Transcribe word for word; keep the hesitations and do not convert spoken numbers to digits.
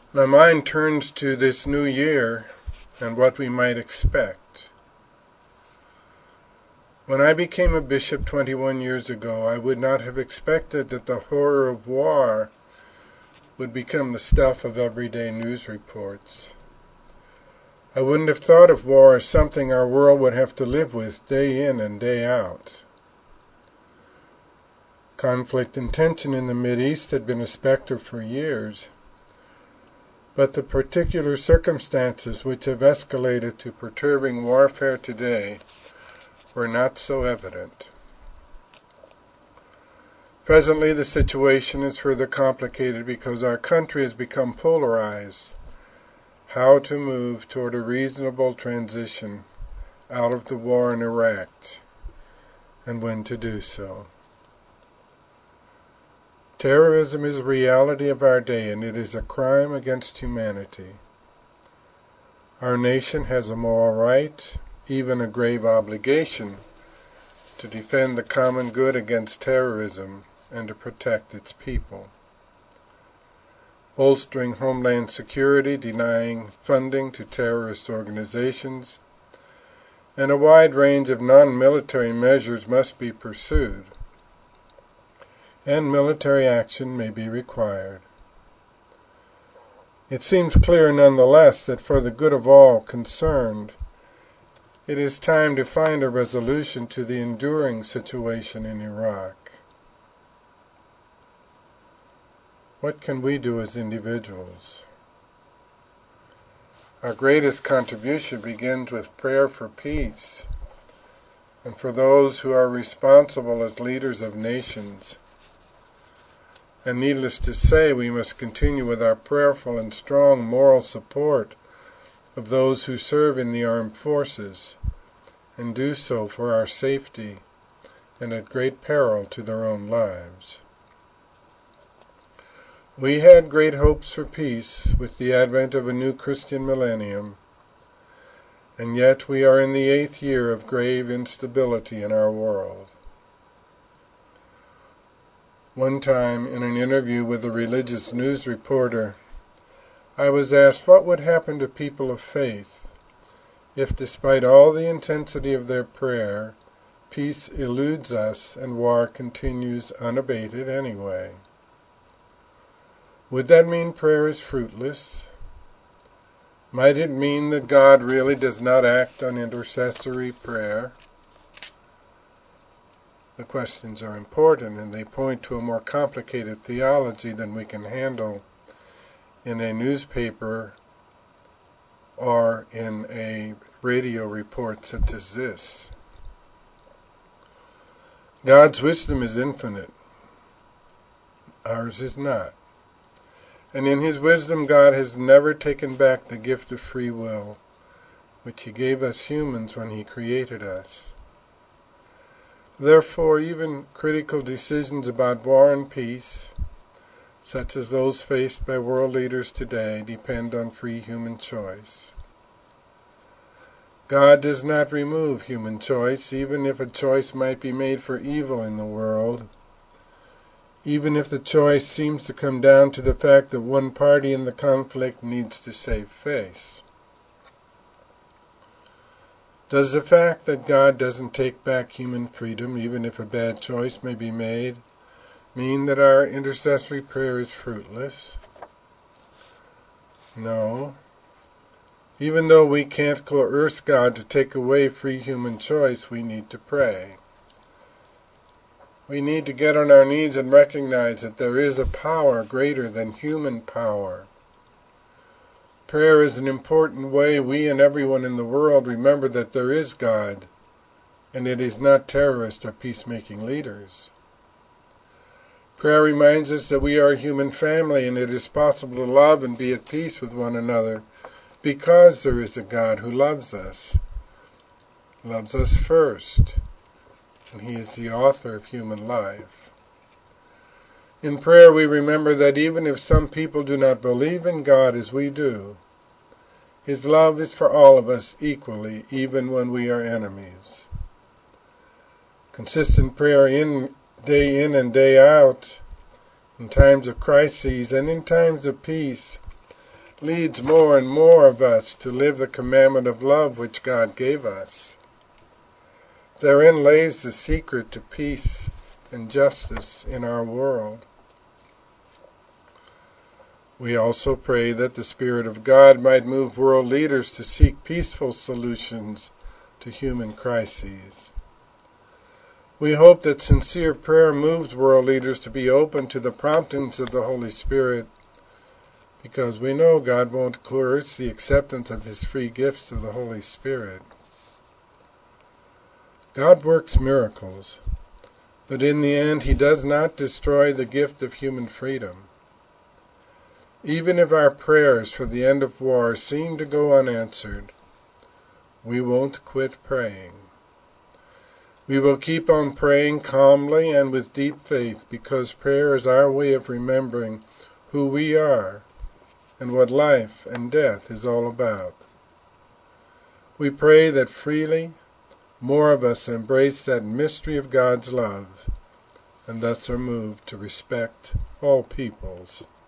My mind turns to this new year and what we might expect. When I became a bishop twenty-one years ago, I would not have expected that the horror of war would become the stuff of everyday news reports. I wouldn't have thought of war as something our world would have to live with day in and day out. Conflict and tension in the Mideast had been a specter for years, but the particular circumstances which have escalated to perturbing warfare today were not so evident. Presently, the situation is further complicated because our country has become polarized. How to move toward a reasonable transition out of the war in Iraq, and when to do so. Terrorism is a reality of our day, and it is a crime against humanity. Our nation has a moral right, even a grave obligation, to defend the common good against terrorism and to protect its people. Bolstering homeland security, denying funding to terrorist organizations, and a wide range of non-military measures must be pursued, and military action may be required. It seems clear nonetheless that for the good of all concerned, it is time to find a resolution to the enduring situation in Iraq. What can we do as individuals? Our greatest contribution begins with prayer for peace, and for those who are responsible as leaders of nations. And needless to say, we must continue with our prayerful and strong moral support of those who serve in the armed forces, and do so for our safety and at great peril to their own lives. We had great hopes for peace with the advent of a new Christian millennium, and yet we are in the eighth year of grave instability in our world. One time, in an interview with a religious news reporter, I was asked what would happen to people of faith if, despite all the intensity of their prayer, peace eludes us and war continues unabated anyway. Would that mean prayer is fruitless? Might it mean that God really does not act on intercessory prayer? The questions are important, and they point to a more complicated theology than we can handle in a newspaper or in a radio report such as this. God's wisdom is infinite. Ours is not. And in his wisdom, God has never taken back the gift of free will, which he gave us humans when he created us. Therefore, even critical decisions about war and peace, such as those faced by world leaders today, depend on free human choice. God does not remove human choice, even if a choice might be made for evil in the world, even if the choice seems to come down to the fact that one party in the conflict needs to save face. Does the fact that God doesn't take back human freedom, even if a bad choice may be made, mean that our intercessory prayer is fruitless? No. Even though we can't coerce God to take away free human choice, we need to pray. We need to get on our knees and recognize that there is a power greater than human power. Prayer is an important way we and everyone in the world remember that there is God, and it is not terrorist or peacemaking leaders. Prayer reminds us that we are a human family, and it is possible to love and be at peace with one another because there is a God who loves us, loves us first, and he is the author of human life. In prayer, we remember that even if some people do not believe in God as we do, his love is for all of us equally, even when we are enemies. Consistent prayer in, day in and day out, in times of crises and in times of peace, leads more and more of us to live the commandment of love which God gave us. Therein lays the secret to peace and justice in our world. We also pray that the Spirit of God might move world leaders to seek peaceful solutions to human crises. We hope that sincere prayer moves world leaders to be open to the promptings of the Holy Spirit, because we know God won't coerce the acceptance of His free gifts of the Holy Spirit. God works miracles, but in the end He does not destroy the gift of human freedom. Even if our prayers for the end of war seem to go unanswered, we won't quit praying. We will keep on praying calmly and with deep faith, because prayer is our way of remembering who we are and what life and death is all about. We pray that freely more of us embrace that mystery of God's love, and thus are moved to respect all peoples.